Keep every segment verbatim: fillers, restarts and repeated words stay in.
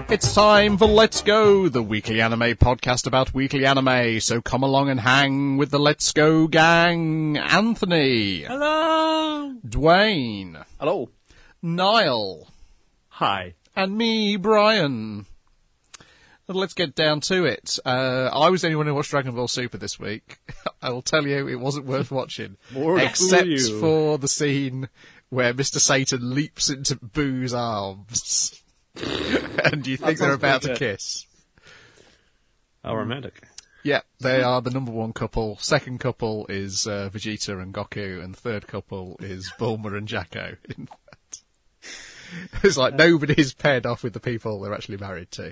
It's time for Let's Go, the weekly anime podcast about weekly anime. So come along and hang with the Let's Go gang. Anthony. Hello. Dwayne. Hello. Niall. Hi. And me, Brian. Well, let's get down to it. Uh, I was the only one who watched Dragon Ball Super this week. I will tell you, it wasn't worth watching. More except you. for the scene where Mister Satan leaps into Boo's arms. And you think they're about to kiss. How romantic. Yeah, they are the number one couple. Second couple is uh, Vegeta and Goku, and the third couple is Bulma and Jacko. In fact, it's like nobody's paired off with the people they're actually married to.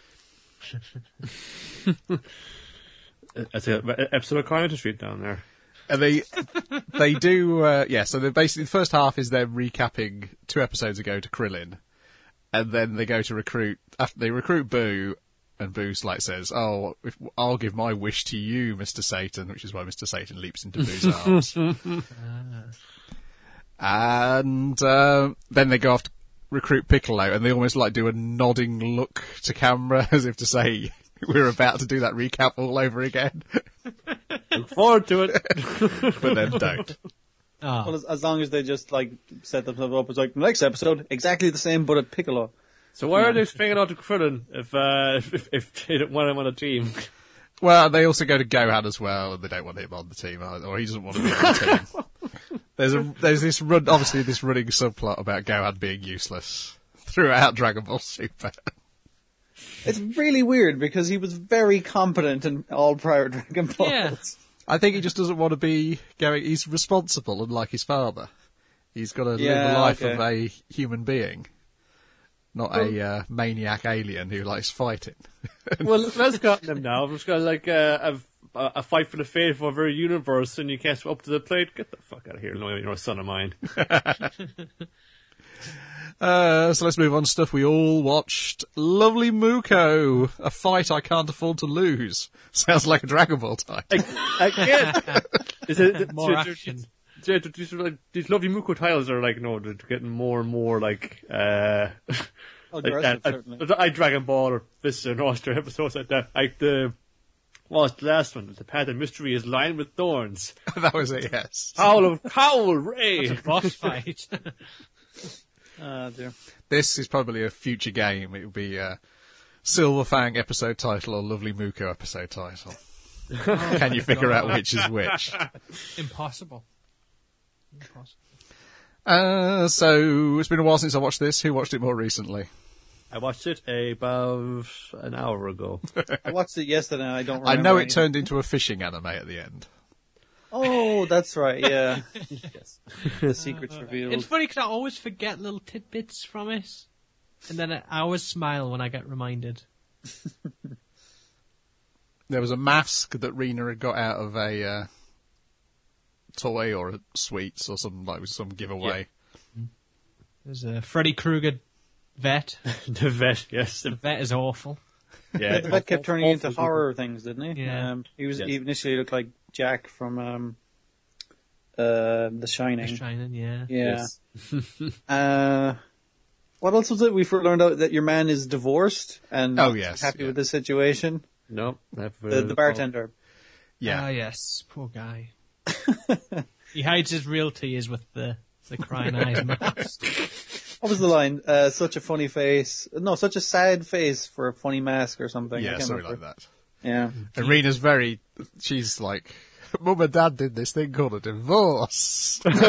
That's an episode of Crime Street down there. And they they do, uh, yeah. So they basically the first half is them recapping two episodes ago to Krillin, and then they go to recruit. After they recruit Boo. And Boo's like says, "Oh, if, I'll give my wish to you, Mister Satan," which is why Mister Satan leaps into Boo's arms. And uh, then they go off to recruit Piccolo, and they almost like do a nodding look to camera as if to say, "We're about to do that recap all over again." Look forward to it, but then don't. Oh. Well, as, as long as they just like set themselves up as like the next episode, exactly the same, but at Piccolo. So why are they stringing out to Krillin if, uh, if, if they don't want him on a team? Well, they also go to Gohan as well, and they don't want him on the team, or he doesn't want to be on the team. There's a there's this run, obviously this running subplot about Gohan being useless throughout Dragon Ball Super. It's really weird because he was very competent in all prior Dragon Balls. Yeah. I think he just doesn't want to be going. He's responsible, unlike his father. He's got to Yeah, live the life okay. of a human being. Not a uh, maniac alien who likes fighting. Well, let's got them now. We're just got like uh, a, a fight for the fate of our universe, and you can't up to the plate. Get the fuck out of here! No, you're a son of mine. uh, so let's move on to stuff we all watched. Lovely Muko, a fight I can't afford to lose. Sounds like a Dragon Ball title. Again, is it More these- action. these- These, like, these lovely Muko titles are like, no, they're getting more and more like, uh, Oh, like aggressive, uh, certainly. I, I Dragon Ball or Vista and Austria episodes like that. Like the, what was the last one? The path of mystery is lined with thorns. That was it, yes. Howl of Howl Ray. It's a boss fight. Ah, dear. This is probably a future game. It will be a Silver Fang episode title or Lovely Muko episode title. Can you figure out which is which? Impossible. Impossible. Uh, so, it's been a while since I watched this. Who watched it more recently? I watched it about an hour ago. I watched it yesterday and I don't remember I know it anything. turned into a fishing anime at the end. Oh, that's right, yeah. Yes. The secret's revealed. It's funny because I always forget little tidbits from it. And then I always smile when I get reminded. There was a mask that Rena had got out of a uh, toy or a sweets or something, like some giveaway. There's a Freddy Krueger vet. The vet, yes. The vet is awful. Yeah, The vet kept turning awful into horror things, didn't he? Yeah. Um, he was Yes. he initially looked like Jack from um, uh, The Shining. The Shining, yeah. Yeah. Yes. Uh, what else was it? We learned out that your man is divorced and Oh, not yes, happy yeah. with the situation. No, never. The, the bartender. Yeah. Ah, yes. Poor guy. He hides his real tears with the, the crying eyes mask. What was the line? Uh, such a funny face. No, such a sad face for a funny mask or something. I yeah, can't something like remember. that. Yeah. And Rena's very, she's like, Mum and Dad did this thing called a divorce. No,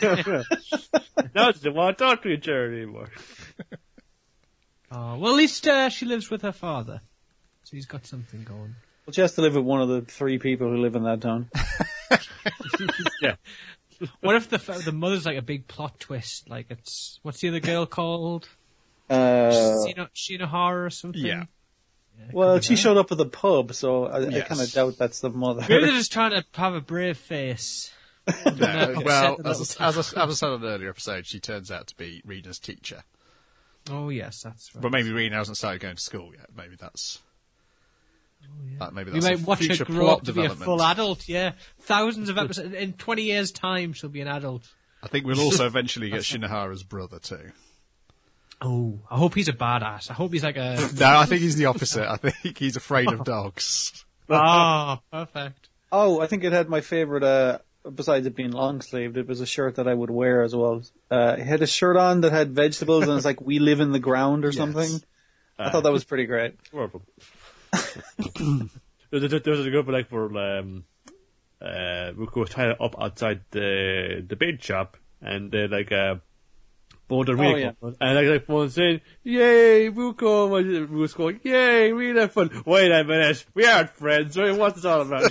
I don't want to talk to you, Jerry, anymore. Oh, well, at least uh, she lives with her father. So he's got something going. Well, she has to live with one of the three people who live in that town. Yeah. What if the fa- the mother's like a big plot twist? Like it's, what's the other girl called? Uh, Shino- Shinohara or something? Yeah. Yeah, well, could be she that. showed up at the pub, so I, I Yes. kind of doubt that's the mother. Maybe they're just trying to have a brave face. No, well, Set the as I, as, I, as I said on an earlier episode, she turns out to be Rena's teacher. Oh, yes, that's right. But maybe Rena hasn't started going to school yet. Maybe that's... That, maybe We that's might a watch her future grow plot up to be a development. full adult, yeah. Thousands of episodes. In twenty years' time, she'll be an adult. I think we'll also eventually get Shinohara's brother too. Oh, I hope he's a badass. I hope he's like a... No, I think he's the opposite. I think he's afraid of dogs. Ah, perfect. Oh, I think it had my favorite, uh, besides it being long sleeved, it was a shirt that I would wear as well. Uh, it had a shirt on that had vegetables and it's like, we live in the ground or Yes. something. I Uh, thought that was pretty great. Horrible. There was a there was a good like for um uh we go tie it up outside the the bait shop and they like uh both are really Oh, yeah. cool. And like like one saying, "Yay, Vuko!" and we was going, "Yay, we had fun." Wait a minute, we aren't friends. Right? What's this all about?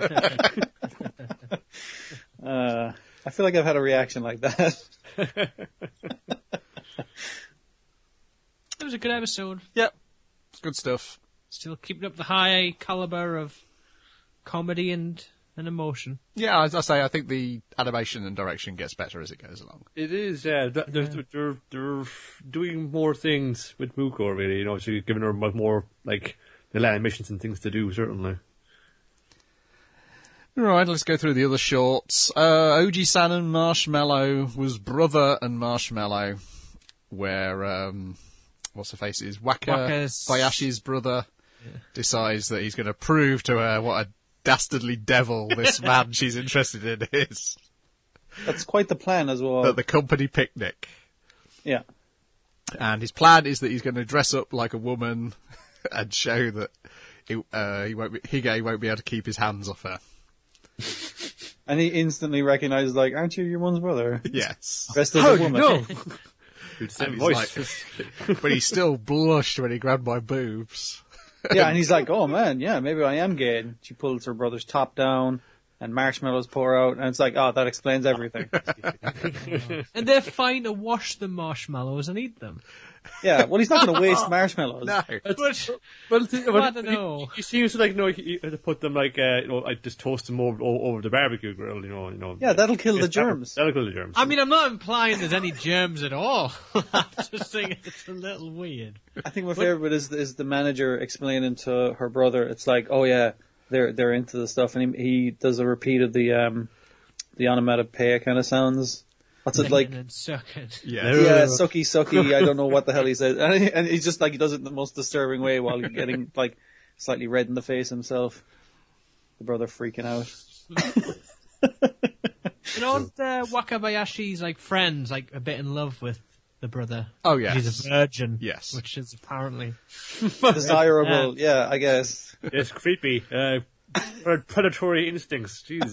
Uh, I feel like I've had a reaction like that. It was a good episode. Yep. Good stuff. Still keeping up the high caliber of comedy and, and emotion. Yeah, as I say, I think the animation and direction gets better as it goes along. It is, yeah. They're, they're, they're, they're doing more things with Vuko, really. You know, so you're giving her much more like the animations and things to do, certainly. Right, let's go through the other shorts. Uh, Oji-san and Marshmallow was Brother and Marshmallow, where, um, what's her face is? Waka Waka's- Bayashi's brother decides that he's going to prove to her what a dastardly devil this man she's interested in is That's quite the plan as well. at the company picnic. Yeah. And his plan is that he's going to dress up like a woman and show that he, uh, he won't be, Hige won't be able to keep his hands off her. And he instantly recognizes, like, aren't you your one's brother? Yes. Dressed as How a do you woman. know? And Same he's voice. like- but he still blushed when he grabbed my boobs. Yeah, and he's like, oh man, yeah, maybe I am gay. And she pulls her brother's top down and marshmallows pour out and it's like, oh, that explains everything. And they're fine to wash the marshmallows and eat them. Yeah, well, he's not going to waste marshmallows. No. But, Well, th- well, I don't know. He, he seems to like, you know, he, he, to put them like, uh, you know, I just toast them over, o- over the barbecue grill, you know, you know. Yeah, that'll kill the Yes, that'll- germs. That'll kill the germs. I mean, I'm not implying there's any germs at all. I'm just saying it's a little weird. I think my favorite bit is, is the manager explaining to her brother, it's like, oh yeah, they're they're into the stuff, and he, he does a repeat of the um the onomatopoeia kind of sounds. What's it like? And suck it. Yeah. Yeah, sucky, sucky. I don't know what the hell he says, and, he, and he's just like he does it in the most disturbing way while getting like slightly red in the face himself. The brother freaking out. You know, uh, Wakabayashi's like friends, like a bit in love with the brother. Oh, yes. He's a virgin. Yes. Which is apparently. Desirable, yeah, I guess. Yes, creepy. Uh, pred- predatory instincts. Jeez.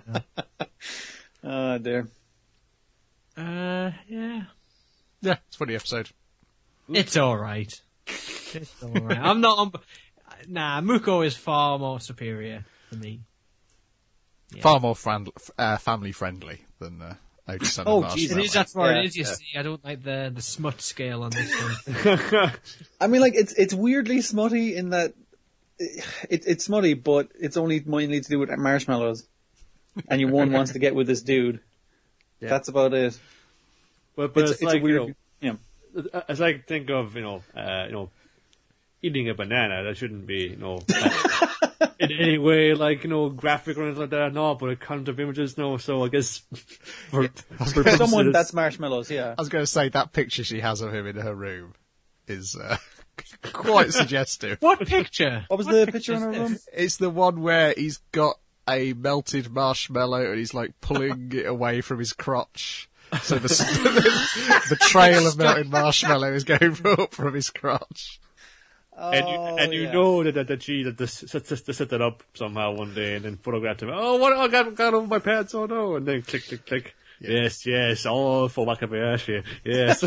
Oh dear. Uh, yeah. Yeah, it's a funny episode. It's alright. It's alright. I'm not on. Nah, Muko is far more superior for me. Yeah. Far more friend, uh, family friendly than uh, Oji-san Oh, and Jesus. It Marshmallow. is, that's what Yeah, it is, you yeah. see. I don't like the, the smut scale on this one. I mean, like it's it's weirdly smutty in that it, it's smutty, but it's only mainly to do with marshmallows, and your one wants to get with this dude. Yeah. That's about it. But, but It's, it's, it's like, a weird. you yeah. know, as I think of, you know, uh, you know, eating a banana, that shouldn't be, you know, uh, in any way, like, you know, graphic or anything like that, no, but a count of images, no, so I guess for, for For someone purposes- that's marshmallows, yeah. I was going to say that picture she has of him in her room is uh, quite suggestive. What picture? What was the picture picture in is her this? room? It's the one where he's got a melted marshmallow and he's like pulling it away from his crotch. So the, the trail of melted marshmallow is going up from his crotch. And you, Oh, and you yeah. know that, that, that she that this, set, set, set that up somehow one day and then photographed him. Oh, what? I got, got over my pants. Oh no! And then click, click, click. Yes, yes. All for Wakabayashi. Yes.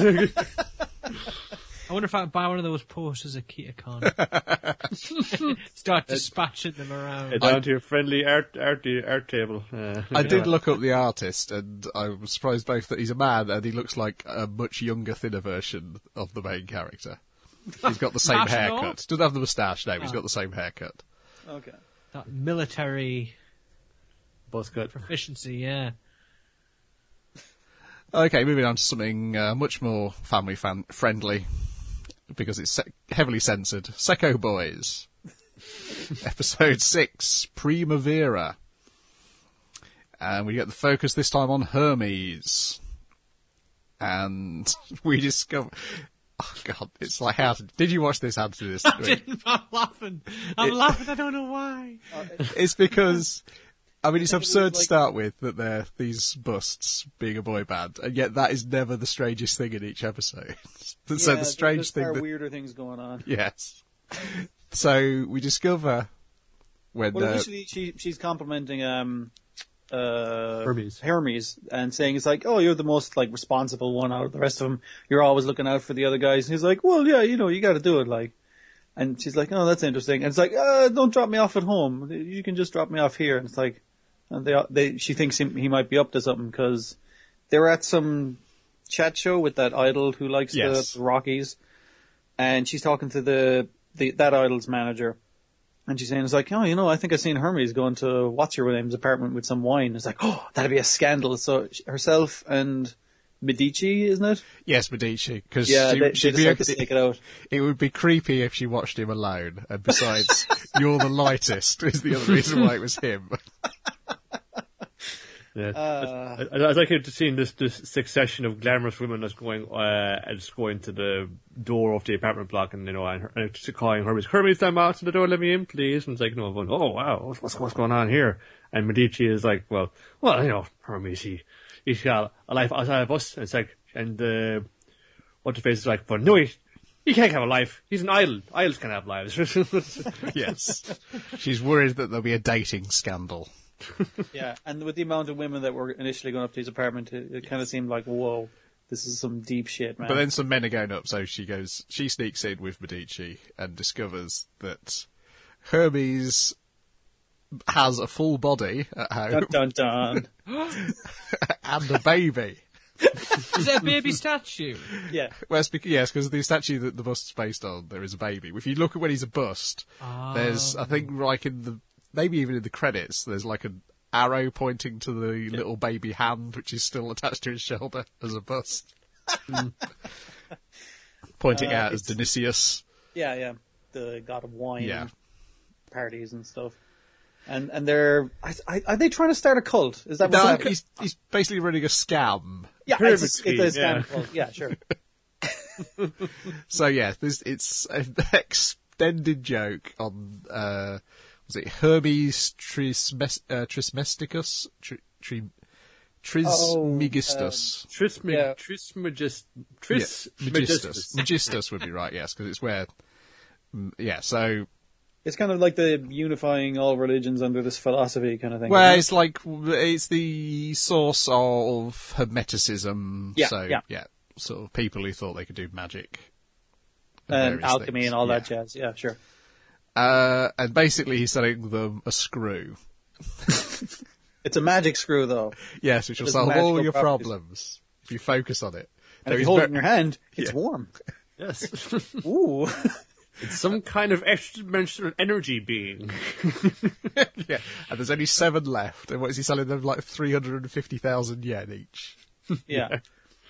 I wonder if I could buy one of those posters at KitaCon. Start dispatching them around. Down to your friendly art art art table. Uh, I did look up the artist and I was surprised both that he's a man and he looks like a much younger, thinner version of the main character. He's got the same Moustache and all? haircut. Doesn't have the moustache, no, but he's Oh. got the same haircut. Okay. That military buzz cut. proficiency, yeah. Okay, moving on to something uh, much more family fan- friendly because it's se- heavily censored. Secco Boys. Episode six, Primavera. And we get the focus this time on Hermes. And we discover... Oh God, it's like how to, did you watch this? How to do this? I didn't. I'm laughing. I'm It- laughing. I don't know why. It's because, I mean, it's think it was absurd to like- start with that they're these busts being a boy band, and yet that is never the strangest thing in each episode. so Yeah, the strange there's thing far that, weirder things going on. yes. So we discover when Well, uh, initially she she's complimenting um uh Hermes. Hermes and saying it's like, oh, you're the most like responsible one out of the rest of them. You're always looking out for the other guys. And he's like, well, yeah, you know, you got to do it, like. And she's like, oh, that's interesting. And it's like, uh, don't drop me off at home. You can just drop me off here. And it's like, and they they she thinks he, he might be up to something because they were at some chat show with that idol who likes Yes. the, the Rockies, and she's talking to the, the that idol's manager. And she's saying, it's like, oh, you know, I think I've seen Hermes going to what's-your-name's apartment with some wine. It's like, oh, that'd be a scandal. So she- herself and Medici, isn't it? yes, Medici, because Yeah, she, they, she'd they be, decide to stake it out. it would be creepy if she watched him alone. And besides, you're the lightest is the other reason why it was him. Yeah. Uh, I, I, I like to seeing this, this succession of glamorous women that's going, uh, and just going to the door of the apartment block and, you know, and, her, and just calling Hermes, Hermes, I'm out to the door, let me in, please. And it's like, no, going, oh, wow, what's, what's, what's going on here? And Medici is like, well, well, you know, Hermes, he, he's got a life outside of us. And it's like, and, uh, what the face is like, but no, he, he can't have a life. He's an idol. Idols can have lives. Yes. She's worried that there'll be a dating scandal. yeah, and with the amount of women that were initially going up to his apartment, it, it kind of seemed like, whoa, this is some deep shit, man. But then some men are going up, so she goes, she sneaks in with Medici and discovers that Hermes has a full body at home dun dun dun. and a baby. Is that a baby statue? Yeah. Well, it's bec- yes, because the statue that the bust's based on, there is a baby. If you look at when he's a bust, there's, I think, like in the, maybe even in the credits, there's like an arrow pointing to the little baby hand, which is still attached to his shoulder as a bust. Pointing Uh, out as it's- Dionysius. Yeah, yeah. The god of wine Yeah. and parties and stuff. And and they're I, I, are they trying to start a cult? Is that what's No, happening? he's, he's basically running a scam. Yeah, Pyramid it's a, it's a scheme, scam yeah. cult. Yeah, sure. So yeah, this it's an extended joke on uh was it Hermes Trismes- uh, Trismesticus Tri- Tri- Trismegistus. Trismeg, Yeah. Trismegist, Tris, yeah, Megistus. Megistus would be right, yes, because it's where mm, yeah. So It's kind of like the unifying all religions under this philosophy kind of thing. well, isn't it's like it's the source of Hermeticism. Yeah, so yeah. yeah, sort of people who thought they could do magic it? And various alchemy things. and all Yeah. that jazz. Yeah, sure. Uh, and basically, he's selling them a screw. It's a magic screw, though. Yes, which will There's solve magical all your properties. problems if you focus on it. And Though if you he's hold ver- it in your hand, it's Yeah. warm. Yes. Ooh. It's some kind of extra-dimensional energy being. yeah, and there's only seven left. And what is he selling them? Like three hundred and fifty thousand yen each. Yeah.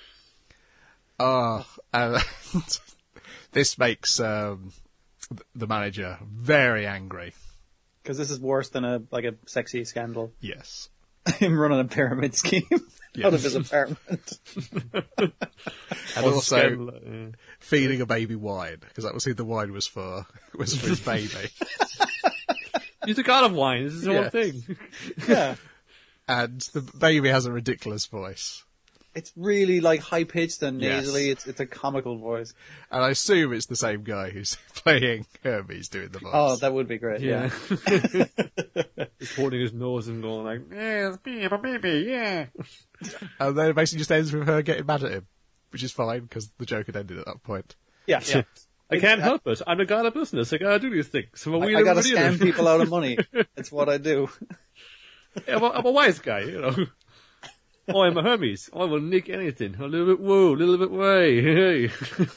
Oh, and this makes um, the manager very angry. Because this is worse than a like a sexy scandal. Yes. Him running a pyramid scheme Yeah. out of his apartment. And Or also scandal, yeah. feeding a baby wine, because that was who the wine was for. Was for his baby. He's the god of wine. This is the Yeah. whole thing. Yeah. And the baby has a ridiculous voice. It's really like high pitched and Yes. nasally. It's it's a comical voice. And I assume it's the same guy who's playing Hermes doing the voice. Oh, that would be great. Yeah. He's holding his nose and going like, "Yeah, it's baby, baby, yeah." And then it basically just ends with her getting mad at him, which is fine because the joke had ended at that point. Yeah. Yeah. I can't help it. I'm a god of business. I gotta do these things. I'm a I, wheeler I gotta and a dealer. scam people out of money. It's what I do. Yeah, I'm, a, I'm a wise guy, you know. Oh, I'm a Hermes. I will nick anything. A little bit woo, a little bit way. Hey.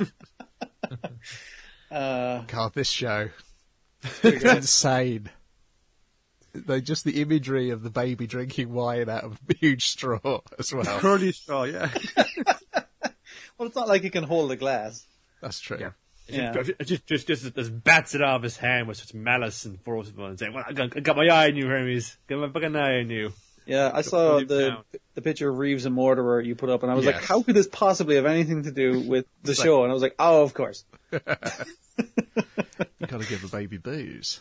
Uh, God, this show. It's insane. They just the imagery of the baby drinking wine out of a huge straw as well. Curly straw, yeah. well, it's not like he can hold a glass. That's true. Yeah. Yeah. Just, just, just, just bats it out of his hand with such malice and force and saying, "Well, I got, I got my eye on you, Hermes. Got my fucking eye on you." Yeah, I saw Leave the town. the picture of Reeves and Mortimer you put up, and I was like, Yes. how could this possibly have anything to do with the It's show? And I was like, oh, of course. You got to give the baby booze.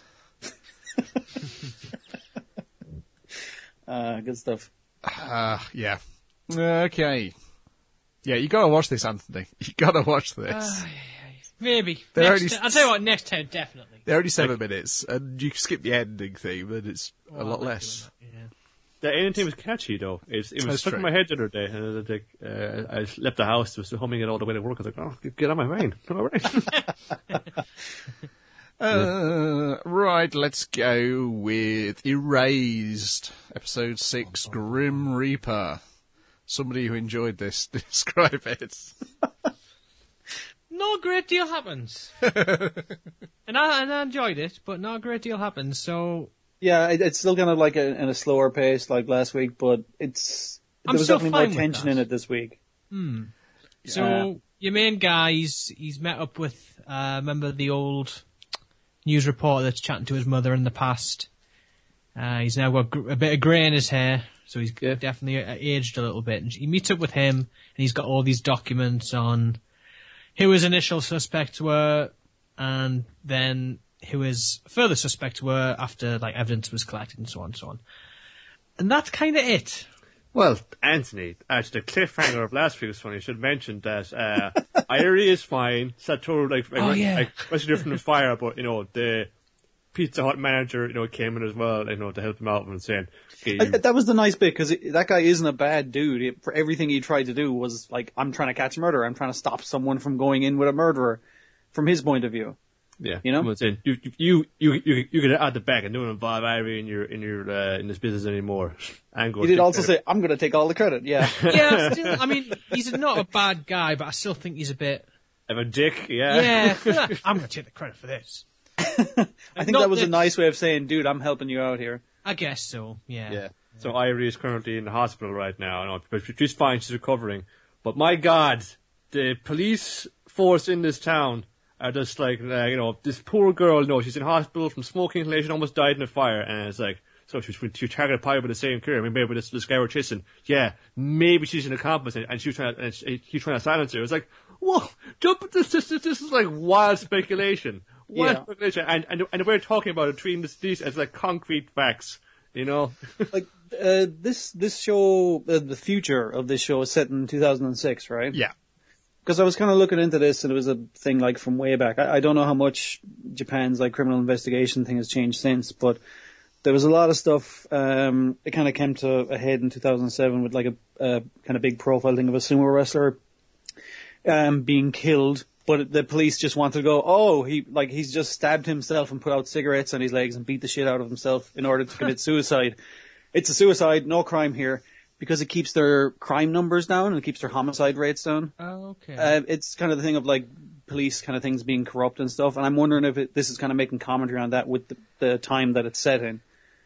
Uh, good stuff. Uh, yeah. Okay. Yeah, you got to watch this, Anthony. You got to watch this. Maybe. They're Next only- time- I'll tell you what, next time, definitely. They're only seven minutes, and you skip the ending theme, and it's a Well, lot I like less. doing that, yeah. The ending theme was catchy though. It, it was That's stuck in true. my head the other day, and I, was like, uh, I left the house, was humming it all the way to work. I was like, "Oh, get on my brain, get on my brain." Uh, right, let's go with Erased, episode six, Grim Reaper. Somebody who enjoyed this, describe it. Not a great deal happens. and, I, and I enjoyed it, but not a great deal happens, so Yeah, it, it's still kind of like a, in a slower pace like last week, but it's I'm there was still definitely fine more with tension that. in it this week. So Yeah. your main guy, he's, he's met up with, uh, remember the old news reporter that's chatting to his mother in the past. Uh, he's now got gr- a bit of grey in his hair, so he's Yeah. definitely uh, aged a little bit. And he meets up with him, and he's got all these documents on who his initial suspects were, and then who his further suspects were after like evidence was collected and so on and so on. And that's kind of it. Well, Anthony, actually, the cliffhanger of last week was funny. I should mention that uh, Irie is fine. Satoru, like, Oh, like, yeah. like, much different than Fire, but you know the Pizza Hut manager, you know, came in as well, you know, to help him out and saying, okay, I, you, that was the nice bit because that guy isn't a bad dude. It, for everything he tried to do was like, I'm trying to catch a murderer. I'm trying to stop someone from going in with a murderer. From his point of view, yeah, you know? someone saying, you, you, you, you, you get out the back and don't involve Irie in your, in your, uh, in this business anymore. And go he did take also care- say, "I'm going to take all the credit." Yeah, Yeah, still, I mean, he's not a bad guy, but I still think he's a bit. of a dick, yeah. Yeah, I'm going to take the credit for this. I think Not that was a that- nice way of saying, "Dude, I'm helping you out here." I guess so. Yeah. Yeah. So Irie is currently in the hospital right now, no, but she's fine, she's recovering. But my God, the police force in this town are just like, uh, you know, this poor girl, no, she's in hospital from smoking inhalation, almost died in a fire, and it's like, so she was, she was targeted probably by the same killer. I mean, maybe this, this guy we're chasing, yeah, maybe she's an accomplice, and, and she was trying to, and she, he's trying to silence her. It's like, whoa, jump at this, this, this, this is like wild speculation. Wild Yeah. speculation. And, and, and we're talking about it, treating this, these as like concrete facts, you know? Like uh, this, this show, uh, the future of this show is set in two thousand six, right? Yeah. Because I was kind of looking into this, and it was a thing like from way back. I, I don't know how much Japan's like criminal investigation thing has changed since, but there was a lot of stuff. Um, it kind of came to a head in two thousand seven with like a, a kind of big profile thing of a sumo wrestler um, being killed. But the police just wanted to go, oh, he like he's just stabbed himself and put out cigarettes on his legs and beat the shit out of himself in order to commit suicide. It's a suicide, no crime here, because it keeps their crime numbers down and it keeps their homicide rates down. Oh, okay. Uh, it's kind of the thing of like police kind of things being corrupt and stuff, and I'm wondering if it, this is kind of making commentary on that with the, the time that it's set in.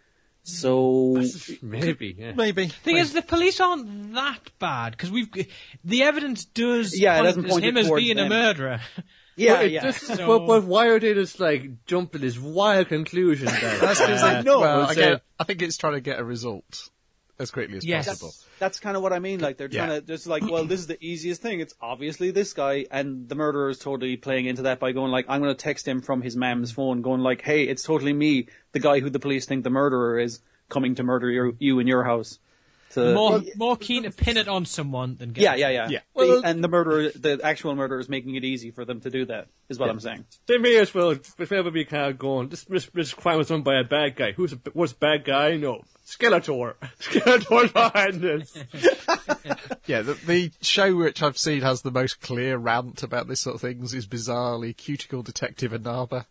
So Maybe, yeah. Maybe. Thing is, the police aren't that bad because we've the evidence does Yeah, it point doesn't as point him it as towards being a them. murderer. yeah, But it yeah. just- So- but, but why are they just like jump to this wild conclusion? That, That's because uh, they no, Well, it's again, a- I think it's trying to get a result as quickly as Yes. possible. That's, that's kind of what I mean. Like they're trying Yeah. to just like, well, this is the easiest thing. It's obviously this guy, and the murderer is totally playing into that by going like, I'm going to text him from his mam's phone, going like, hey, it's totally me, the guy who the police think the murderer is, coming to murder your, you in your house. To, more more keen to pin it on someone than get yeah, it. yeah, yeah, Yeah. The- Well, and the murderer, the actual murderer, is making it easy for them to do that. Is what I'm saying. They may as well, if ever be kind of going, this, this, this crime was done by a bad guy. Who's a, what's a bad guy? No. Skeletor. Skeletor's behind this. Yeah, the, the show which I've seen has the most clear rant about this sort of things is bizarrely Cuticle Detective Inaba.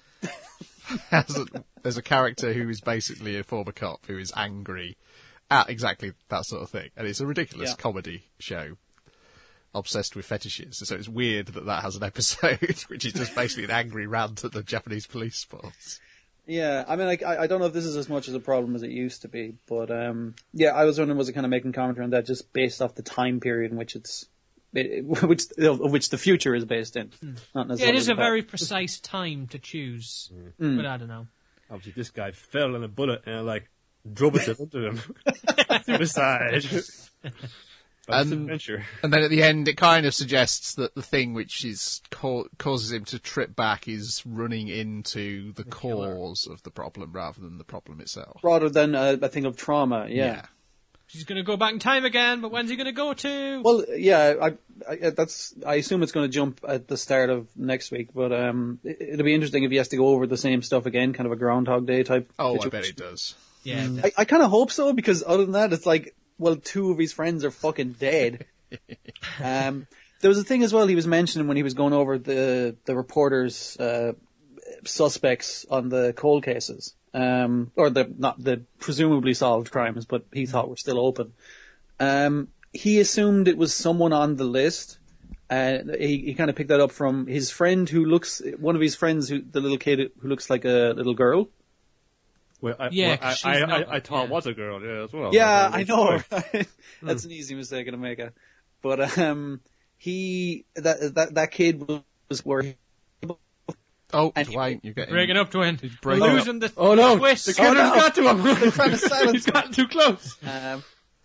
Has a, there's a character who is basically a former cop who is angry at exactly that sort of thing. And it's a ridiculous Yeah. comedy show obsessed with fetishes. So it's weird that that has an episode which is just basically an angry rant at the Japanese police force. Yeah, I mean, like, I, I don't know if this is as much as a problem as it used to be, but um, yeah, I was wondering, was it kind of making commentary on that just based off the time period in which it's, it, which of which the future is based in, not Yeah, necessarily. it is the a past. very precise time to choose, Mm. but I don't know. Obviously, this guy fell in a bullet, and I'm like, drove itself into him. Suicide. That's And- an adventure. And then at the end, it kind of suggests that the thing which is ca- causes him to trip back is running into the, cause of the problem rather than the problem itself. Rather than uh, a thing of trauma, yeah. She's going to go back in time again, but when's he going to go to? Well, yeah, I, I that's I assume it's going to jump at the start of next week, but um, it, it'll be interesting if he has to go over the same stuff again, kind of a Groundhog Day type. Oh, situation. I bet it does. yeah, I, I kind of hope so, because other than that, it's like, well, two of his friends are fucking dead. um, there was a thing as well he was mentioning when he was going over the the reporters' uh, suspects on the cold cases, um, or the not the presumably solved crimes, but he thought were still open. Um, he assumed it was someone on the list. Uh, he he kind of picked that up from his friend who looks one of his friends, who the little kid who looks like a little girl. Well, I, Yeah, well, 'cause I, she's I, not- I, I thought yeah. was a girl, yeah, as well. Yeah, Like, I know. right. That's an easy mistake to make. But um, he that that that kid was where he, Oh, And- Dwayne, you're getting... breaking up, Twin. We're breaking up. losing the Oh no, twist. the killer's no. got to him. trying to silence He's gotten too close. um,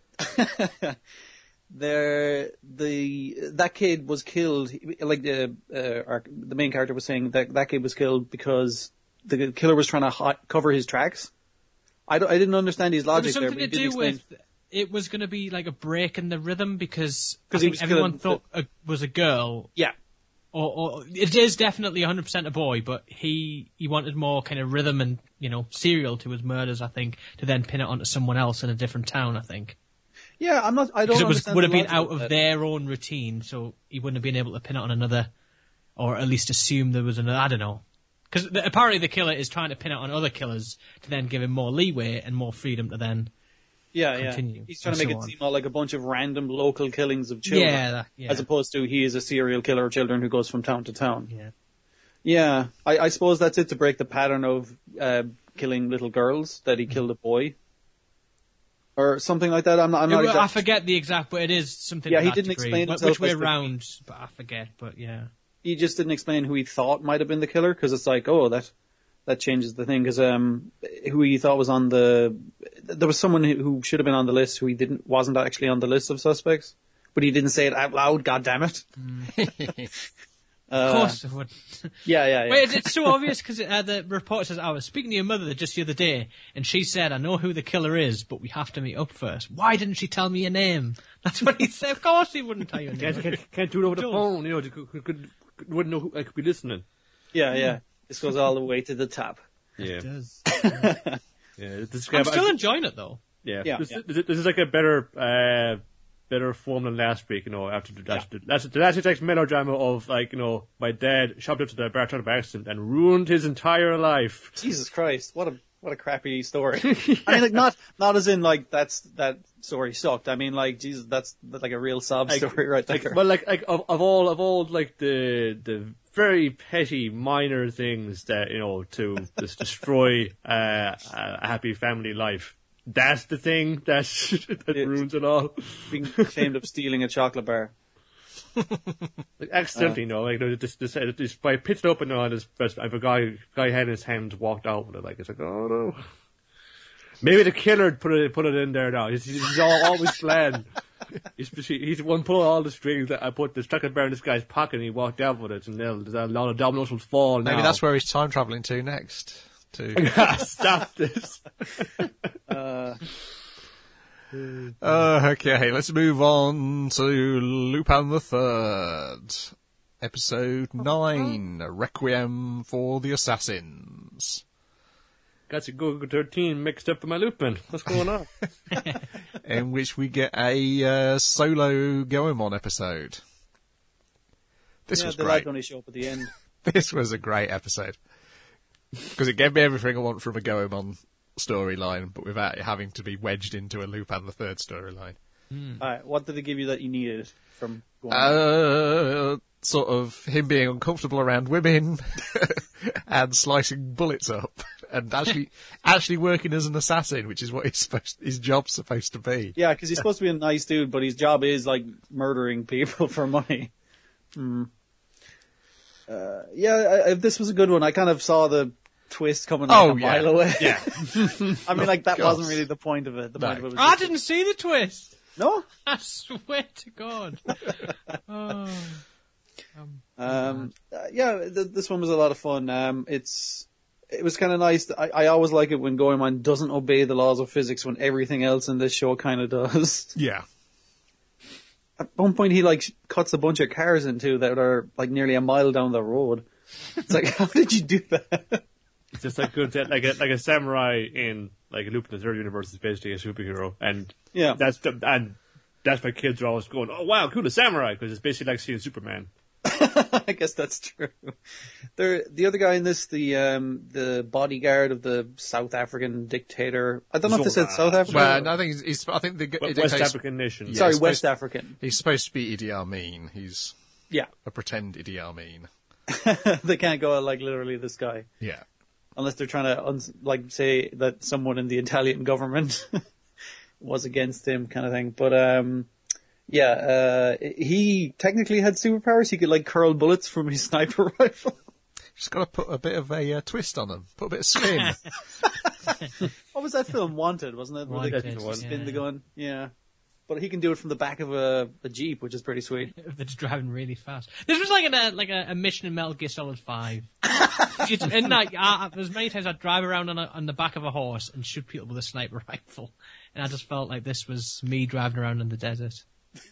there the that kid was killed. Like the uh, our, the main character was saying that that kid was killed because the killer was trying to hi- cover his tracks. I, don't, I didn't understand his It was logic there, something but he to didn't do explain. with it was going to be like a break in the rhythm because I 'Cause he think was everyone killing thought it was a girl. Yeah, Or, or it is definitely one hundred percent a boy, but he he wanted more kind of rhythm and, you know, serial to his murders, I think, to then pin it onto someone else in a different town, I think. yeah. I'm not. I don't. Because it was understand would the have been logic out of that. their own routine, so he wouldn't have been able to pin it on another, or at least assume there was another. I don't know. Because apparently the killer is trying to pin it on other killers to then give him more leeway and more freedom to then. Yeah, continue, yeah. He's trying to and make so it on. seem all like a bunch of random local killings of children, Yeah, that, yeah. as opposed to he is a serial killer of children who goes from town to town. yeah. Yeah, I, I suppose that's it, to break the pattern of uh, killing little girls, that he killed a boy. Or something like that. I'm not, I'm It not wa- I exact- forget the exact, but it is something. Yeah, to he that didn't degree. explain Wh- himself which way as the- round, but I forget. But yeah, He just didn't explain who he thought might have been the killer, because it's like, oh, that that changes the thing, because um, who he thought was on the... There was someone who who should have been on the list who he didn't wasn't actually on the list of suspects, but he didn't say it out loud, God damn it. of course it would. Yeah, yeah, yeah. Wait, it's, it's so obvious because uh, the report says, "I was speaking to your mother just the other day, and she said I know who the killer is, but we have to meet up first. Why didn't she tell me your name?" That's what he said. Of course he wouldn't tell you your Can't, name. can't, can't do it over the Don't. phone, you know, you could, could, could, wouldn't know who I could be listening. Yeah, yeah. This goes all the way to the top. Yeah. It does. Yeah, this I'm guy- still enjoying it though. Yeah, Yeah, this, yeah. This, this is like a better, uh, better form than last week. You know, after the last, the last, the last text melodrama of like, you know, my dad shopped up to the bartender by accident and ruined his entire life. Jesus Christ, what a what a crappy story. I mean, like, not not as in like that's that story sucked. I mean, like, Jesus, that's, that's like a real sob Like- story right there. Well, like, like of, of all of all like the the very petty minor things that, you know, to just destroy uh, a happy family life. That's the thing that that Yeah. ruins it all. Being ashamed of stealing a chocolate bar. Like accidentally, no, like no, just, just, just by pitched up and on, just, just, if a guy guy had in his hand walked out with it, like it's like, oh no. Maybe the killer put it put it in there now. He's, he's all, always planned. He's, he's the one pulling all the strings. That I put the chocolate bar in this guy's pocket and he walked out with it, and then a lot of dominoes will fall. Maybe now. that's where he's time travelling to next. To Stop this. Uh, uh, okay, let's move on to Lupin the Third, episode nine, Requiem for the Assassins, Got your Google thirteen mixed up with my Lupin. What's going on? in which we get a uh, solo Goemon episode. This yeah, was the great. lad only show up at the end. This was a great episode because it gave me everything I want from a Goemon storyline, but without it having to be wedged into a Lupin the Third storyline. Alright, what did it give you that you needed from going Uh, sort of him being uncomfortable around women and slicing bullets up and actually actually working as an assassin, which is what his supposed his job's supposed to be. Yeah, because he's supposed to be a nice dude, but his job is like murdering people for money. Hmm. Uh, yeah, I, I, this was a good one. I kind of saw the twist coming like Oh, a yeah. mile away. Yeah. I mean, like that God. wasn't really the point of it. The No. point of it was I just- didn't see the twist. no. I swear to God. Oh. Um, uh, yeah, th- this one was a lot of fun. Um, it's it was kind of nice. I, I always like it when Goemon doesn't obey the laws of physics when everything else in this show kind of does. Yeah. At one point, he like sh- cuts a bunch of cars into that are like nearly a mile down the road. It's like, how did you do that? It's just like good, like a like a samurai in like a Lupin the Third universe is basically a superhero, and Yeah. that's the, and that's why kids are always going, "Oh wow, cool, a samurai," because it's basically like seeing Superman. I guess that's true. There, the other guy in this, the um, the bodyguard of the South African dictator. I don't know if they said Zora. South African. Well, no, I think he's, he's I think the it West dictates- African nation. Yeah. Sorry, it's West supposed- African. He's supposed to be Idi Amin. He's Yeah, a pretend Idi Amin. they can't go like literally this guy Yeah. unless they're trying to uns- like say that someone in the Italian government was against him, kind of thing. But um, yeah, uh, he technically had superpowers. He could like curl bullets from his sniper rifle. Just got to put a bit of a uh, twist on them. Put a bit of spin. What was that film? Wanted, wasn't it? Where they Wanted, just spin yeah. the gun. Yeah. But he can do it from the back of a, a Jeep, which is pretty sweet. If they're driving really fast. This was like an, a like a, a mission in Metal Gear Solid Five. You'd- and like, I, there's many times I'd drive around on, a, on the back of a horse and shoot people with a sniper rifle, and I just felt like this was me driving around in the desert.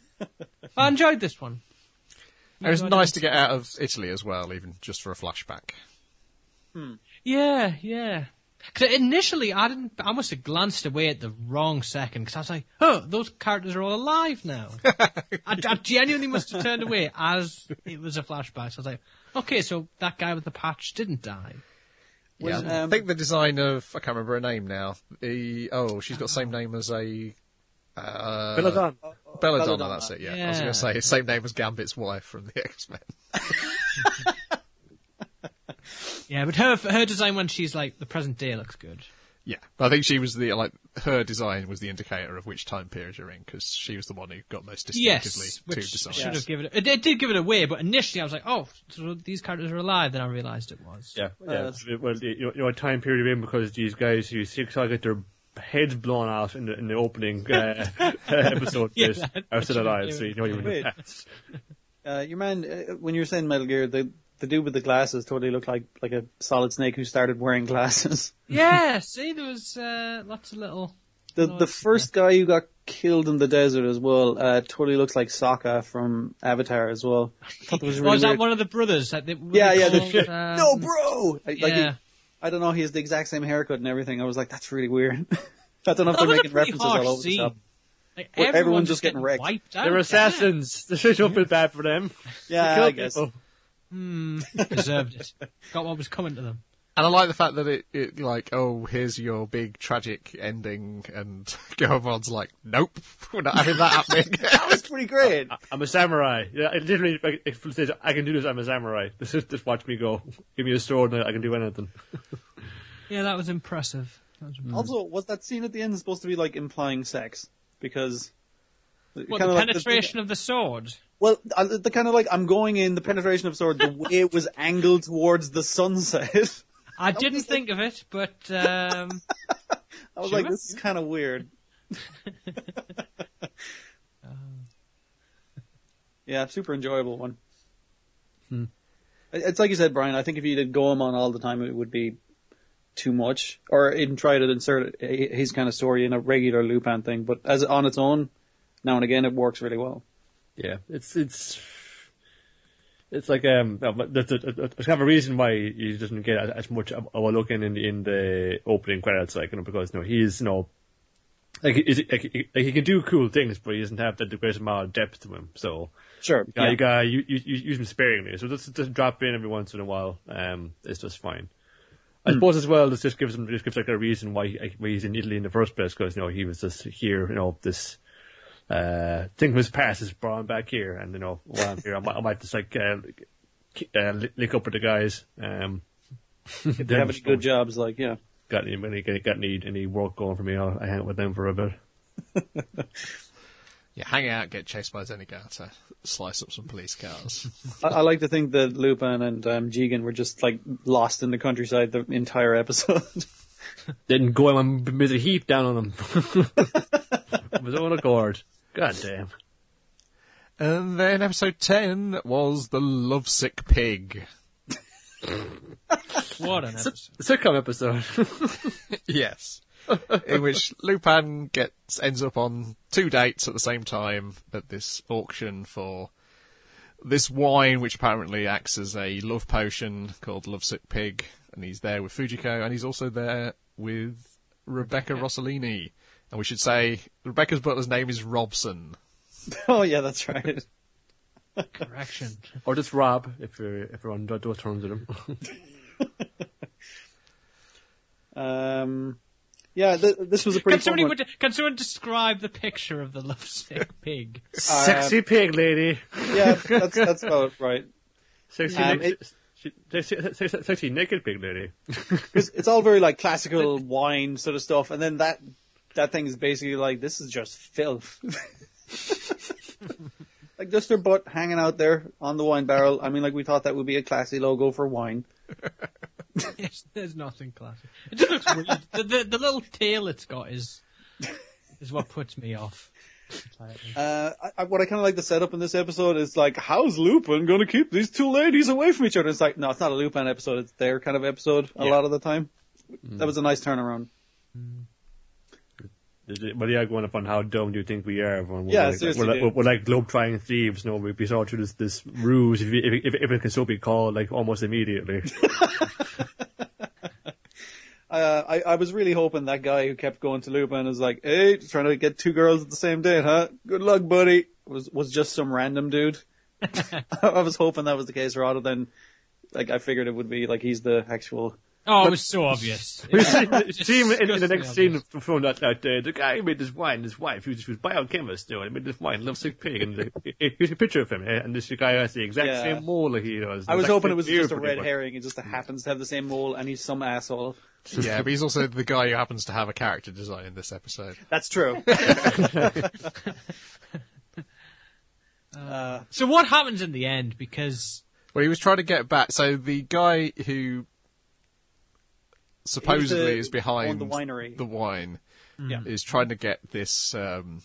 I enjoyed this one. It was enjoyed nice it. to get out of Italy as well, even just for a flashback. Yeah, yeah. Because initially I didn't. I must have glanced away at the wrong second because I was like, "Oh, those characters are all alive now." I, I genuinely must have turned away as it was a flashback. So I was like, "Okay, so that guy with the patch didn't die." Yeah, I um, think the design of I can't remember her name now. The oh, she's got the same name as a uh, Belladonna. Belladonna. Belladonna. That's it. Yeah, I was Yeah. going to say same name as Gambit's wife from the X Men. Yeah, but her her design when she's like the present day looks good. Yeah, but I think she was the like her design was the indicator of which time period you're in because she was the one who got most distinctively Yes, to which design. should Yes. have given it. It did- did give it away, but initially I was like, "Oh, so these characters are alive." Then I realised it was. Yeah, Uh, yeah. Well, you know, you know, what time period you're in because these guys, you see, I get their heads blown off in the in the opening uh, episode. Yeah, Yes, that- are still alive, so you know you're in Wait. the past. Uh, your man, uh, when you were saying Metal Gear, the the dude with the glasses totally looked like like a Solid Snake who started wearing glasses. Yeah, see, there was uh, lots of little. The Oh, the it's- first guy who got killed in the desert as well uh, totally looks like Sokka from Avatar as well. I thought it was really was that weird. one of the brothers? That they, were Yeah, they yeah. The, called, um, no, bro. Like, he- Yeah. I don't know. He has the exact same haircut and everything. I was like, that's really weird. I don't know if That they're was a making pretty references harsh all over the scene. shop. Like, Where everyone everyone's just just getting wrecked. wiped out. They're assassins. They should have feel bad for them. Yeah, Kill I guess. people. Hmm, deserved it. Got what was coming to them. And I like the fact that it, it like, oh, here's your big tragic ending, and Goemon's like, nope, we're not having that happening. That was pretty great. I'm a samurai. Yeah, I literally, like, if it says, I can do this. I'm a samurai. This is just watch me go. Give me a sword, and I can do anything. Yeah, that was impressive. That was impressive. Also, was that scene at the end supposed to be like implying sex? Because What, kinda the like penetration of the sword? well, uh, the kind of like I'm going in the penetration of sword, the way it was angled towards the sunset. I didn't think of it, but um, I was Sure. like, this is kind of weird. Yeah, super enjoyable one. Hmm. It- It's like you said, Brian. I think if you did Goemon all the time, it would be too much, or even try to insert it- his kind of story in a regular Lupin thing. But as on its own, now and again, it works really well. Yeah, it's it's it's like um, no, but there's, there's there's kind of a reason why he doesn't get as, as much of a look in in the, in the opening credits, like, you know, because, you know, he's, you know, like, is like, he, like he can do cool things, but he doesn't have the, the great amount of depth to him. So Sure. you gotta, you gotta you, you, you use him sparingly. So just just drop in every once in a while. Um, it's just fine. I suppose as well, this just gives him just gives like a reason why, he, why he's in Italy in the first place, because, you know, he was just here, you know, this uh thing from his past is brought him back here, and, you know, while I'm here, I might, I might just like uh, uh, link up with the guys. Um, If they have any good jobs, like, yeah. got any any got any any work going for me, I'll I hang out with them for a bit. Yeah, hang out, get chased by Zenigata, slice up some police cars. I, I like to think that Lupin and um, Jigen were just like lost in the countryside the entire episode. Didn't go and made a heap down on them. Of his own accord. God damn. And then episode ten was The Lovesick Pig. What an episode. Sitcom episode. Yes. In which Lupin gets ends up on two dates at the same time at this auction for this wine, which apparently acts as a love potion called Lovesick Pig. And he's there with Fujiko, and he's also there with Rebecca Rossellini. And we should say Rebecca's butler's name is Robson. Oh yeah, that's right. Correction. Or just Rob, if you're, if you're on those terms with him. um, yeah, th- this was a pretty Can somebody, fun one. would, can someone describe the picture of the lovesick pig? Sexy pig lady. Yeah, that's that's about right. Sexy, Um, naked, sexy, sexy, sexy naked pig lady. It's, it's all very like classical wine sort of stuff, and then that that thing is basically like, this is just filth. Like just their butt hanging out there on the wine barrel. I mean, like we thought that would be a classy logo for wine. Yes, there's nothing classic. It just looks weird. The, the, the little tail it's got is is what puts me off. Uh, I, I, what I kind of like the setup in this episode is like, how's Lupin going to keep these two ladies away from each other? It's like, no, it's not a Lupin episode. It's their kind of episode a Yeah. lot of the time. Mm. That was a nice turnaround. Mm. Well, yeah, going up on how dumb do you think we are? Everyone. We're Yeah, like, seriously, we're, like, dude. we're like globe-trying thieves. No, we, we saw through this, this ruse, if, if, if, if it can so be called, like almost immediately. Uh, I, I was really hoping that guy who kept going to Lupin is like, hey, trying to get two girls at the same date, huh? Good luck, buddy. Was was just some random dude. I was hoping that was the case rather than, like, I figured it would be like he's the actual. Oh, it was so obvious. We see, see him in, in the Disgusting next scene obvious. from that, that uh, the guy who made this wine, his wife, he was, he was biochemist, you know, he made this wine, Lovesick Pig, and the, here's a picture of him, eh? And this guy has the exact Yeah. same mole like he does. I was Exact hoping same it was beard, just a pretty red much. herring. It just happens to have the same mole, and he's some asshole. Yeah, but he's also the guy who happens to have a character design in this episode. That's true. uh, So what happens in the end? Because Well, he was trying to get back. So the guy who supposedly the- is behind owned the winery. the wine Yeah. is trying to get this um,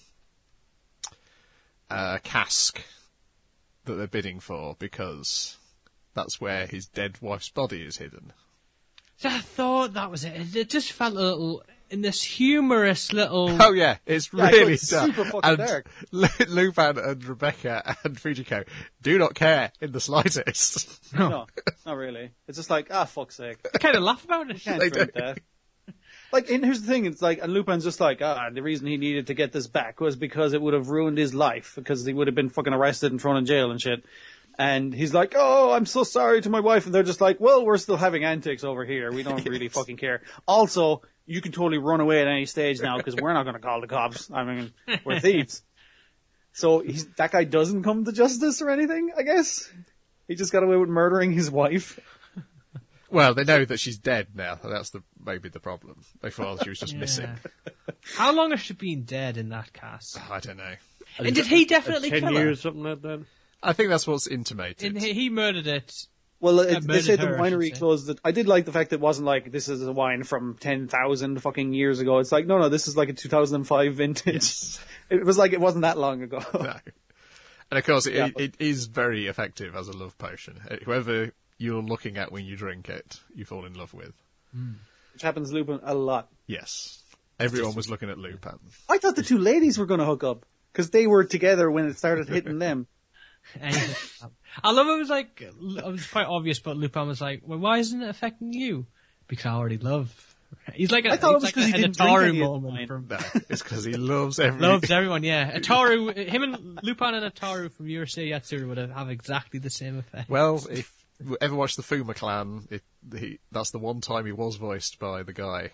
uh, cask that they're bidding for because that's where his dead wife's body is hidden. so I thought that was it. It just felt a little in this humorous little. Oh yeah, it's Yeah, I thought really it's dark. super fucking and dark. Lu- Lupin and Rebecca and Fujiko do not care in the slightest. no, not really. It's just like, ah, fuck's sake. I kind of laugh about it. Can't They drink do. that. Like, and here's the thing, it's like, and Lupin's just like, ah, the reason he needed to get this back was because it would have ruined his life, because he would have been fucking arrested and thrown in jail and shit. And he's like, oh, I'm so sorry to my wife. And they're just like, well, we're still having antics over here. We don't really fucking care. Also, you can totally run away at any stage now, because we're not going to call the cops. I mean, we're thieves. So he's, that guy doesn't come to justice or anything, I guess. He just got away with murdering his wife. Well, they know that she's dead now. That's the maybe the problem. They thought she was just Yeah. missing. How long has she been dead in that cast? I don't know. And did he definitely ten kill her? years, something like that. I think that's what's intimated. And he, he murdered it. Well, Uh, it, they murdered say the her, I should winery say. closed. It. I did like the fact that it wasn't like this is a wine from ten thousand fucking years ago. It's like, no, no, this is like a two thousand five vintage. It was like it wasn't that long ago. No. And of course, it, Yeah, it, but- it is very effective as a love potion. Uh, Whoever you're looking at when you drink it, you fall in love with. Which happens to Lupin a lot. Yes. Everyone was looking at Lupin. I thought the two ladies were going to hook up because they were together when it started hitting them. And he just- I love it was like, it was quite obvious, but Lupin was like, well, why isn't it affecting you? Because I already love. He's like a, I thought it was he's like 'cause he an didn't drink Ataru any of the moment wine. from No, it's because he loves every... loves everyone. Yeah, Ataru, him and Lupin and Ataru from Urusei Yatsura would have, have exactly the same effect. Well, if you ever watched the Fuma Clan, it, he, that's the one time he was voiced by the guy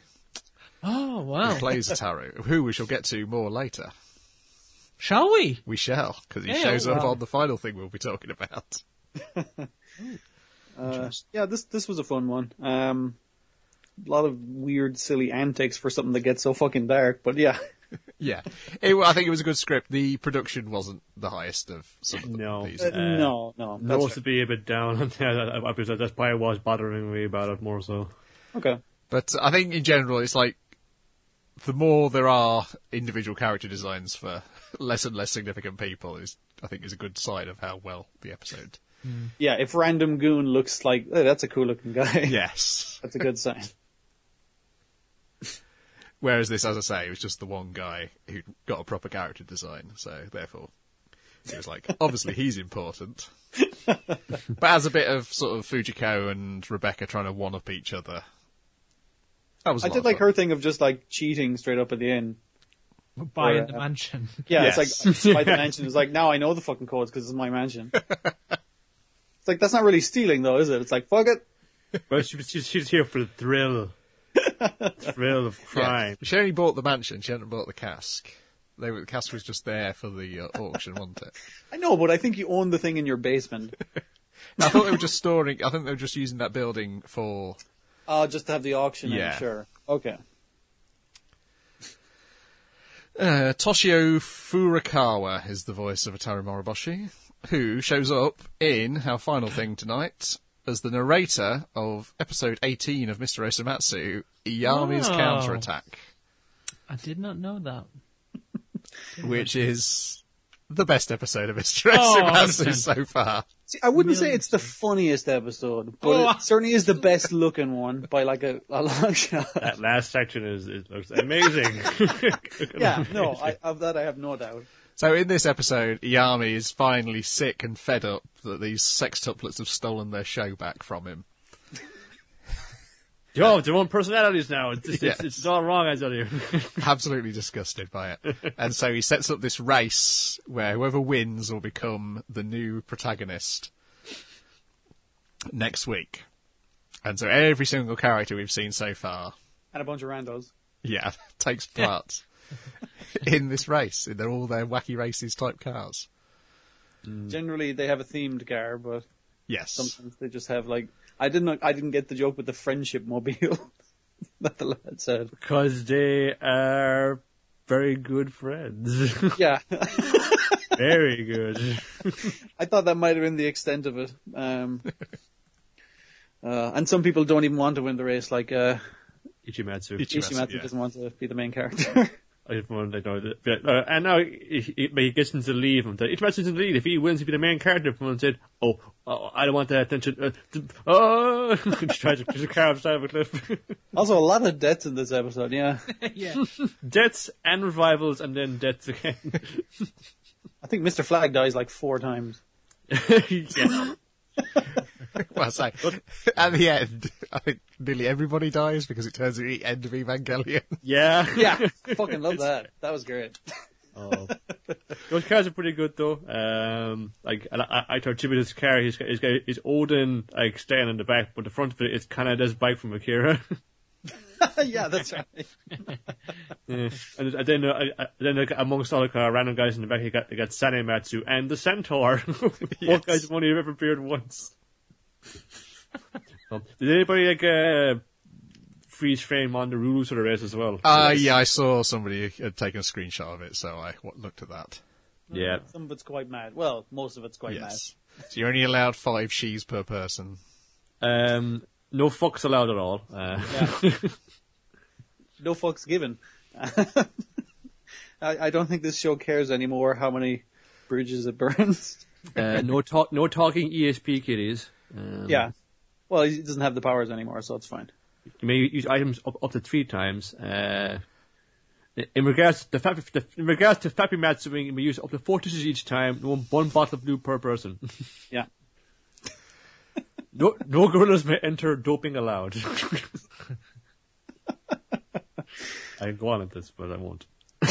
Oh who wow! plays Ataru, who we shall get to more later. Shall we? We shall, because he Yeah, shows up well. on the final thing we'll be talking about. Uh, yeah, this this was a fun one. Um, a lot of weird, silly antics for something that gets so fucking dark. But yeah, Yeah, it, I think it was a good script. The production wasn't the highest of some of the, No. these. Uh, no, no. That's Supposed fair. to be a bit down on that episode. That's probably what's bothering me about it more so. Okay. But I think in general, it's like the more there are individual character designs for less and less significant people, is I think is a good sign of how well the episode. Yeah, if Random Goon looks like, oh, that's a cool looking guy. Yes. That's a good sign. Whereas this, as I say, was just the one guy who got a proper character design, so therefore it was like, obviously he's important. But as a bit of sort of Fujiko and Rebecca trying to one-up each other, that was a I lot did of like fun. her thing of just like cheating straight up at the end. Buying Or, uh, the mansion. Yeah, Yes. it's like, by the mansion, it's like, now I know the fucking codes because it's my mansion. It's like, that's not really stealing though, is it? It's like, fuck it. Well, she, she's, she's here for the thrill. Thrill of crime. Yeah. She only bought the mansion, she hadn't bought the cask. They were, the cask was just there for the uh, auction, wasn't it? I know, but I think you own the thing in your basement. I thought they were just storing, I think they were just using that building for... Oh, just to have the auction, Yeah. I'm sure. Okay. Uh, Toshio Furukawa is the voice of Ataru Moriboshi, who shows up in our final thing tonight as the narrator of episode eighteen of Mister Osamatsu, Iyami's Oh. Counterattack, I did not know that. which is the best episode of Mister Oh, Osamatsu listen. so far. See, I wouldn't say Million it's the funniest episode, but Oh. it certainly is the best looking one by like a, a long shot. That last section is, is looks amazing. Yeah, no, I, of that I have no doubt. So in this episode, Iyami is finally sick and fed up that these sextuplets have stolen their show back from him. Yo, have their own personalities now. It's, it's, Yes. it's, it's all wrong, I tell you. Absolutely disgusted by it. And so he sets up this race where whoever wins will become the new protagonist next week. And so every single character we've seen so far, And a bunch of randos. yeah, takes part in this race. They're all their wacky races type cars. Generally, they have a themed car, but Yes. sometimes they just have like, I didn't, I didn't get the joke with the friendship mobile that the lad said. Because they are very good friends. Yeah. Very good. I thought that might have been the extent of it. Um, uh, and some people don't even want to win the race, like uh, Ichimatsu. Ichimatsu, Ishimatsu yeah. doesn't want to be the main character. I just wanted to know that. But, uh, and now he, he, he gets into the lead. Ichimatsu's in the lead. If he wins, he'll be the main character. Someone said, "Oh, oh, I don't want that attention." Uh, th- oh, he tries to push a car off the side of a cliff. Also, a lot of deaths in this episode, yeah. Yeah. Deaths and revivals, and then deaths again. I think Mister Flag dies like four times. Yeah. Well, I say, at the end, I think nearly everybody dies because it turns out the end of Evangelion. Yeah. Yeah, fucking love that. That was great. Oh. Those cars are pretty good though. Um, like I, I, I thought Chibi's car, he's got, he's got his Odin like staying in the back, but the front of it is Kanada's bike from Akira. Yeah, that's right. Yeah. And, and then, uh, I- then like, amongst all the uh, random guys in the back, you got you got Sanematsu and the Centaur. Both Yes. guys have only ever appeared once. Um, did anybody like uh, freeze frame on the rules of the race as well? Uh, yeah, I saw somebody had taken a screenshot of it, so I w- looked at that. Yeah. Some of it's quite mad. Well, most of it's quite Yes. So you're only allowed five she's per person. Um, no fucks allowed at all. Uh, mad. Yeah. No fucks given. I, I don't think this show cares anymore how many bridges it burns. uh, no talk, no talking E S P kiddies. Um, Yeah. Well, he doesn't have the powers anymore, so it's fine. You may use items up, up to three times. Uh, in regards to the, Fap- the in regards to Fappy Matsuming, you may use up to four tissues each time. One, one bottle of blue per person. Yeah. No, no gorillas may enter. Doping allowed. I can go on at this, but I won't.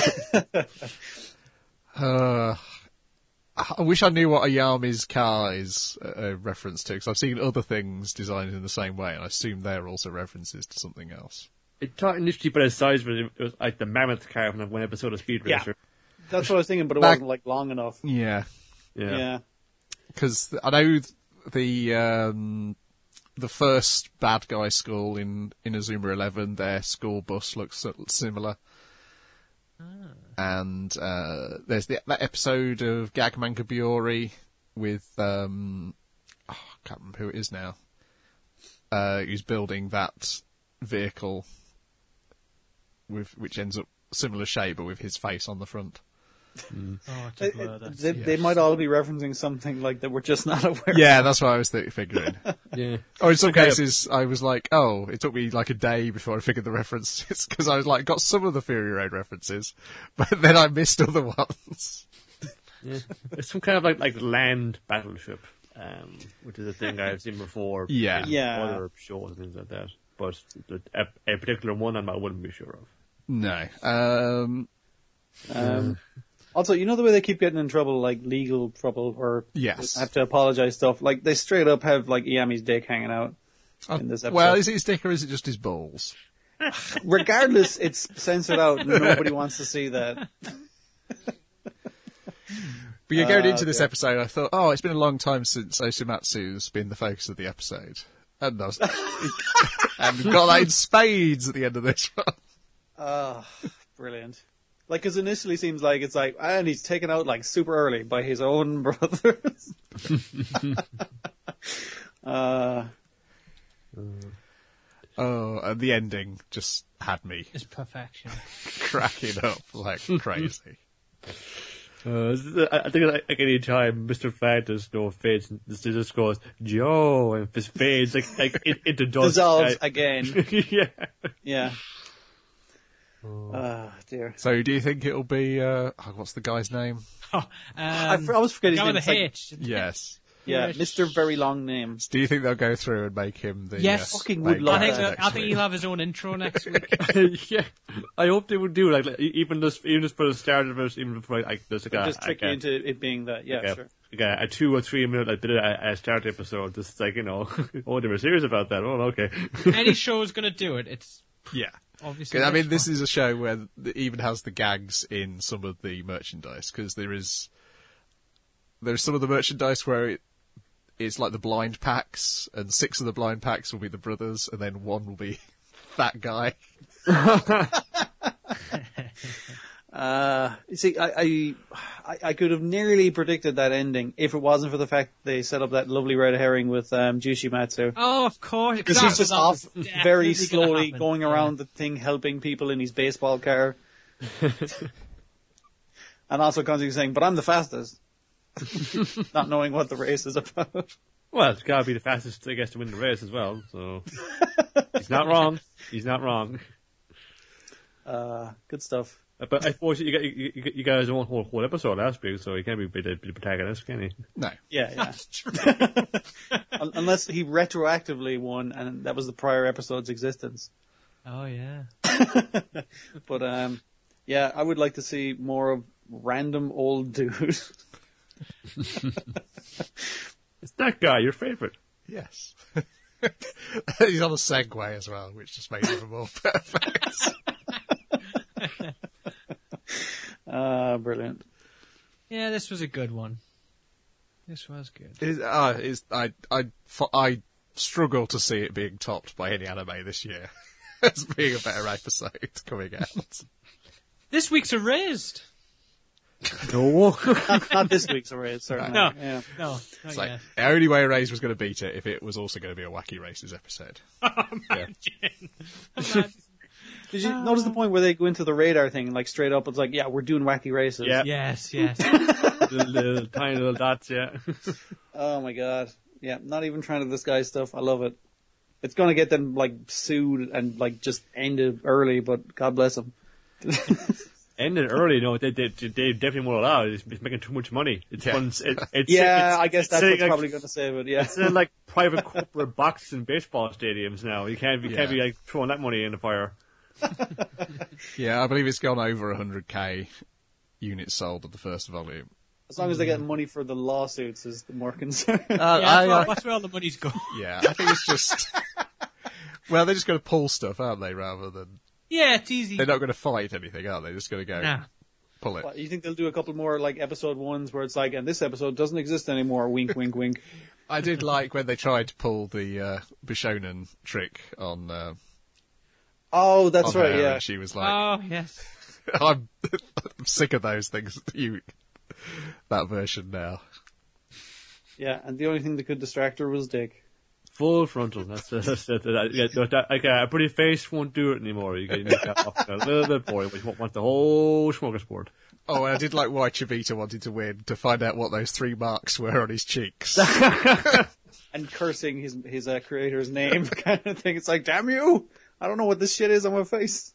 Uh, I wish I knew what Ayami's car is a reference to, because I've seen other things designed in the same way, and I assume they're also references to something else. It taught initially by the size, but it was like the mammoth car from one episode of Speed Yeah. Racer. That's what I was thinking, but it Back- wasn't like long enough. Yeah, Yeah. Yeah. because I know the um, the first bad guy school in Inazuma Eleven, their school bus looks similar. And uh, there's the, that episode of Gagman Kabiori with, um, oh, I can't remember who it is now, uh, who's building that vehicle with which ends up similar shape, but with his face on the front. Mm. Oh, it's They, a blur, that's- they, they might all be referencing something like that we're just not aware Yeah, that's what I was th- figuring. Yeah. Or in some cases, I was like, oh, it took me like a day before I figured the references, because I was like, got some of the Fury Road references, but then I missed other ones. Yeah. It's some kind of like like land battleship, um, which is a thing I've seen before. Yeah. in Yeah. Other shows and things like that. But the, a, a particular one I wouldn't be sure of. No. Um, of. Um, also, you know the way they keep getting in trouble, like legal trouble, or Yes. have to apologize stuff. Like they straight up have like Iami's dick hanging out in this episode. well, is it his dick or is it just his balls? Regardless, it's censored out. Nobody wants to see that. But you're going Uh, into this yeah. episode, I thought, oh, it's been a long time since Oshimatsu's been the focus of the episode. And I was, and we got that in spades at the end of this one. Ah, brilliant. Like, because initially seems like it's like, and he's taken out like super early by his own brothers. uh, Oh, and the ending just had me It's perfection. cracking up like crazy. Uh, I I think like, like any time Mister Fantas you know, fades, this just goes Joe, and this fades like like in, into dust. dissolves Uh, again. yeah. Yeah. Ah, dear. So do you think it'll be, uh, oh, what's the guy's name? Oh, um, I, I always forget his guy name. with It's a like- H. Yes. yeah, Yes. Mister Very Long Name. Do you think they'll go through and make him the Yes. uh, Fucking main would love I think character that. that, next I think week? he'll have his own intro next week. yeah, I hope they would do like, like even just even just for the start of it, even for like just like a, Just trick like you a, into it being that. Yeah, like a, sure. like a, a two or three minute like bit of a, a start episode. Just like you know, oh they were serious about that. Oh okay. Any show is going to do it. It's Yeah. obviously. 'Cause, I mean, next this one. is a show where it even has the gags in some of the merchandise, because there is there's some of the merchandise where it, it's like the blind packs, and six of the blind packs will be the brothers, and then one will be that guy. Uh, you see, I, I, I, I could have nearly predicted that ending if it wasn't for the fact they set up that lovely red herring with um, Jushimatsu. Oh, of course. Because That he's just was off definitely very gonna slowly happen. going Yeah. around the thing helping people in his baseball car. And also constantly saying, but I'm the fastest. Not knowing what the race is about. Well, it's got to be the fastest, I guess, to win the race as well. So he's not wrong. He's not wrong. Uh, good stuff. But I suppose you, you, you, you guys don't whole whole episode last week, so he can't be the, the protagonist, can he? No. Yeah, yeah. Un- Unless he retroactively won and that was the prior episode's existence. Oh, yeah. But, um, yeah, I would like to see more of random old dude. It's that guy, your favorite. Yes. He's on a Segway as well, which just made it even more perfect. Ah, brilliant. Yeah, this was a good one. This was good. Is uh, is I I f- I struggle to see it being topped by any anime this year as being a better episode coming out. This week's Erased. No. Not, not this week's race, certainly. No. Yeah. No, not It's like yet. the only way Raze was going to beat it if it was also going to be a Wacky Races episode. Did you notice the point where they go into the radar thing and like straight up it's like, yeah, we're doing wacky races. Yeah. Yes, yes. little, little, tiny little dots, yeah. Oh my god. Yeah, not even trying to disguise stuff. I love it. It's gonna get them like sued and like just ended early, but God bless them. Ended early, no, they, they, they definitely won't allow it. It's, it's making too much money. It's Yeah. fun. It, it's, Yeah, it's, I guess it's that's saying, what's like, probably gonna save it. Yeah. It's in like private corporate boxes in baseball stadiums now. You can't, you can't Yeah. be like throwing that money in the fire. Yeah, I believe it's gone over one hundred k units sold of the first volume. As long as they get money for the lawsuits is the more concern. Uh, Yeah, I, that's, where, I- that's where all the money's going. yeah, I think it's just. Well, they're just going to pull stuff, aren't they? Rather than Yeah, it's easy. they're not going to fight anything, are they? They're just going to go Nah. pull it. What, you think they'll do a couple more like episode ones where it's like, and this episode doesn't exist anymore. Wink, wink, wink. I did like when they tried to pull the uh, Bishonen trick on. Uh, Oh, that's on right. her, Yeah. and she was like, Oh, yes. I'm, I'm sick of those things. You, that version now. Yeah, and the only thing that could distract her was Dick. Full frontal. That's that's, that's, that's that, yeah, that, okay, a pretty face won't do it anymore. You get that off a little bit boring, but you want the whole smorgasbord. Oh, and I did like why Chibita wanted to win, to find out what those three marks were on his cheeks. And cursing his his uh, creator's name, kind of thing. It's like, damn you! I don't know what this shit is on my face.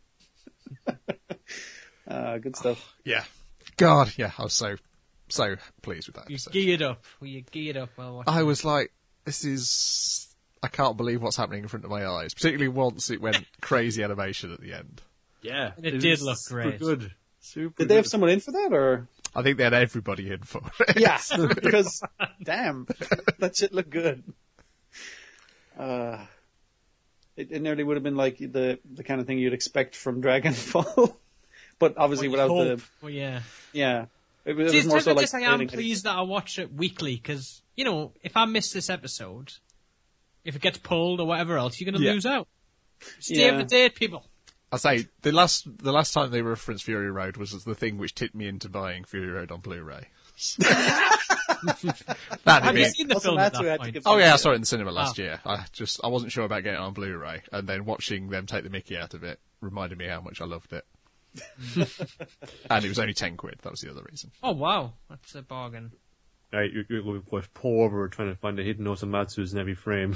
uh, good stuff. Yeah. God, yeah, I was so, so pleased with that You episode. geared up. Were you geared up while watching? I was like, this is... I can't believe what's happening in front of my eyes, particularly once it went crazy animation at the end. Yeah, And it was did look super great. Good. Super. Did they have good. someone in for that, or? I think they had everybody in for it. Yeah, because, damn, that shit looked good. Uh, it, it nearly would have been like the the kind of thing you'd expect from Dragonfall. But obviously Well, you without hope. the, Well, yeah. yeah. It, was- it See, was it's more just so like, just I am explaining- pleased that I watch it weekly because, you know, if I miss this episode, if it gets pulled or whatever else, you're going to Yeah. lose out. Stay Yeah. up to date, people. I say, the last the last time they referenced Fury Road was the thing which tipped me into buying Fury Road on Blu-ray. That'd Have be you it. seen the Also, film at Matsu that had to point? give- Oh yeah, I saw it in the cinema last Oh. year. I just I wasn't sure about getting it on Blu-ray, and then watching them take the mickey out of it reminded me how much I loved it. And it was only ten quid. That was the other reason. Oh, wow. That's a bargain. Right, you, you, we was poor over trying to find the hidden Osamatsus in every frame.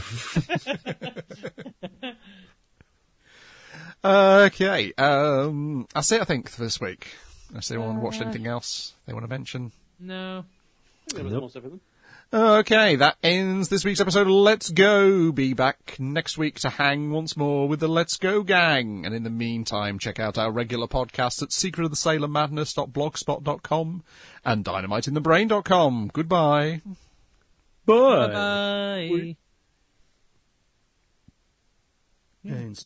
Okay, um, that's it. I think for this week. Unless anyone watched anything else they want to mention. No. It was Nope. almost everything. Okay, that ends this week's episode of Let's Go. Be back next week to hang once more with the Let's Go gang. And in the meantime, check out our regular podcasts at secret of the sailor madness dot blogspot dot com and dynamite in the brain dot com. Goodbye. But Bye-bye. Yeah,